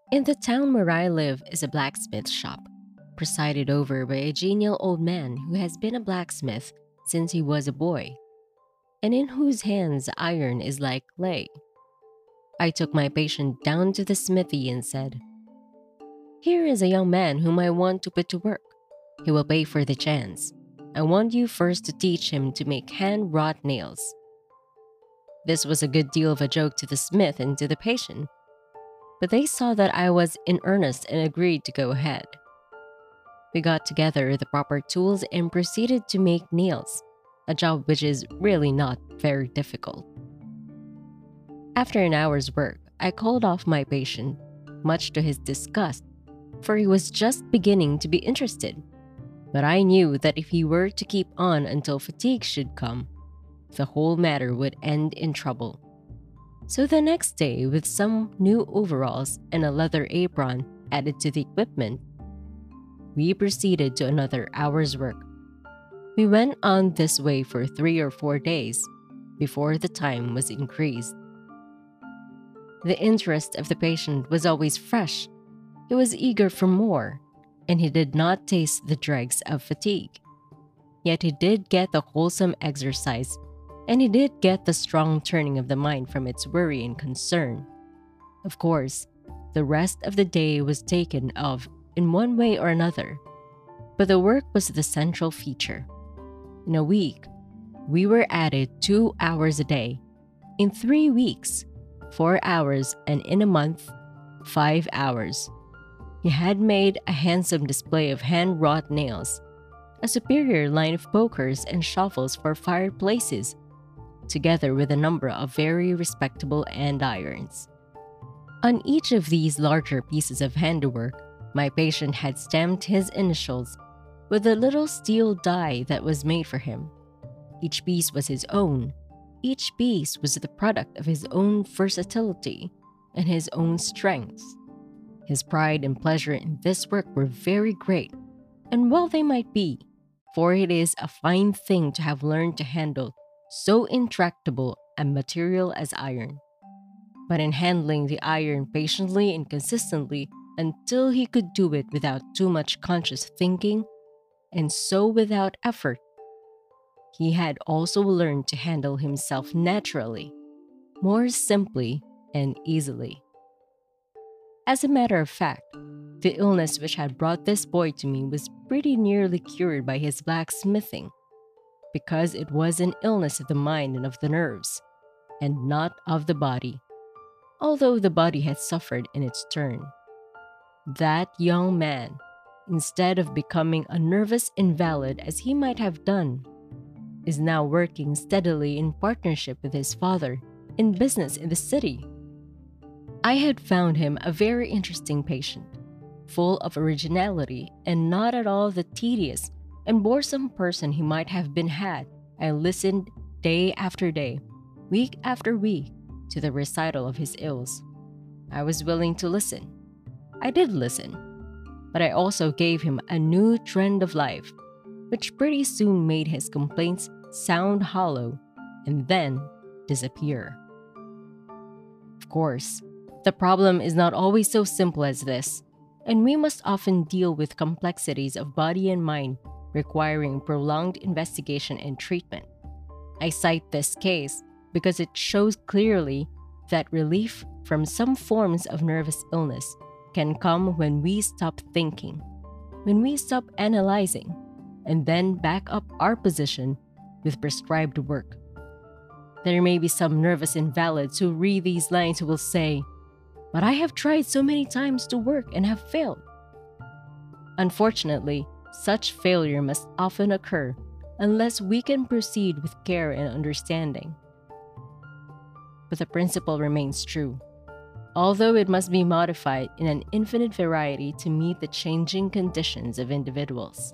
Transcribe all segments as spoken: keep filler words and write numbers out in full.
In the town where I live is a blacksmith shop, presided over by a genial old man who has been a blacksmith since he was a boy, and in whose hands iron is like clay. I took my patient down to the smithy and said, "Here is a young man whom I want to put to work. He will pay for the chance. I want you first to teach him to make hand wrought nails." This was a good deal of a joke to the smith and to the patient, but they saw that I was in earnest and agreed to go ahead. We got together the proper tools and proceeded to make nails, a job which is really not very difficult. After an hour's work, I called off my patient, much to his disgust, for he was just beginning to be interested. But I knew that if he were to keep on until fatigue should come, the whole matter would end in trouble. So the next day, with some new overalls and a leather apron added to the equipment, we proceeded to another hour's work. We went on this way for three or four days before the time was increased. The interest of the patient was always fresh. He was eager for more, and he did not taste the dregs of fatigue. Yet he did get the wholesome exercise, and he did get the strong turning of the mind from its worry and concern. Of course, the rest of the day was taken of in one way or another, but the work was the central feature. In a week, we were added two hours a day. In three weeks, four hours, and in a month, five hours. He had made a handsome display of hand-wrought nails, a superior line of pokers and shovels for fireplaces, together with a number of very respectable andirons. On each of these larger pieces of handiwork, my patient had stamped his initials with a little steel die that was made for him. Each piece was his own. Each piece was the product of his own versatility and his own strengths. His pride and pleasure in this work were very great, and well they might be, for it is a fine thing to have learned to handle so intractable a material as iron. But in handling the iron patiently and consistently until he could do it without too much conscious thinking, and so without effort, he had also learned to handle himself naturally, more simply and easily. As a matter of fact, the illness which had brought this boy to me was pretty nearly cured by his blacksmithing, because it was an illness of the mind and of the nerves, and not of the body, although the body had suffered in its turn. That young man, instead of becoming a nervous invalid as he might have done, is now working steadily in partnership with his father in business in the city. I had found him a very interesting patient, full of originality and not at all the tedious and boresome person he might have been had I listened day after day, week after week, to the recital of his ills. I was willing to listen. I did listen, but I also gave him a new trend of life, which pretty soon made his complaints sound hollow and then disappear. Of course, the problem is not always so simple as this, and we must often deal with complexities of body and mind requiring prolonged investigation and treatment. I cite this case because it shows clearly that relief from some forms of nervous illness can come when we stop thinking, when we stop analyzing, and then back up our position with prescribed work. There may be some nervous invalids who read these lines who will say, "But I have tried so many times to work and have failed." Unfortunately, such failure must often occur unless we can proceed with care and understanding. But the principle remains true, although it must be modified in an infinite variety to meet the changing conditions of individuals.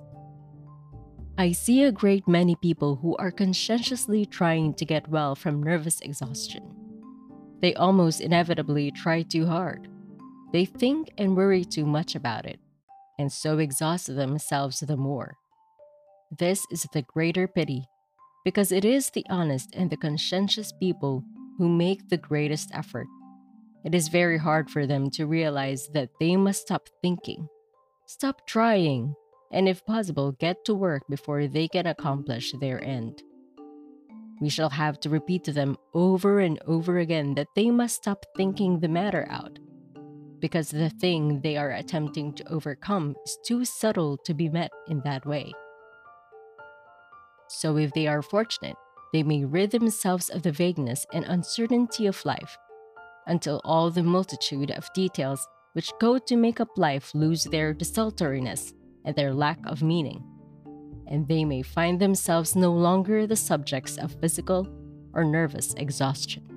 I see a great many people who are conscientiously trying to get well from nervous exhaustion. They almost inevitably try too hard. They think and worry too much about it, and so exhaust themselves the more. This is the greater pity, because it is the honest and the conscientious people who make the greatest effort, It is very hard for them to realize that they must stop thinking, stop trying, and if possible, get to work before they can accomplish their end. We shall have to repeat to them over and over again that they must stop thinking the matter out, because the thing they are attempting to overcome is too subtle to be met in that way. So if they are fortunate, they may rid themselves of the vagueness and uncertainty of life, until all the multitude of details which go to make up life lose their desultoriness and their lack of meaning, and they may find themselves no longer the subjects of physical or nervous exhaustion.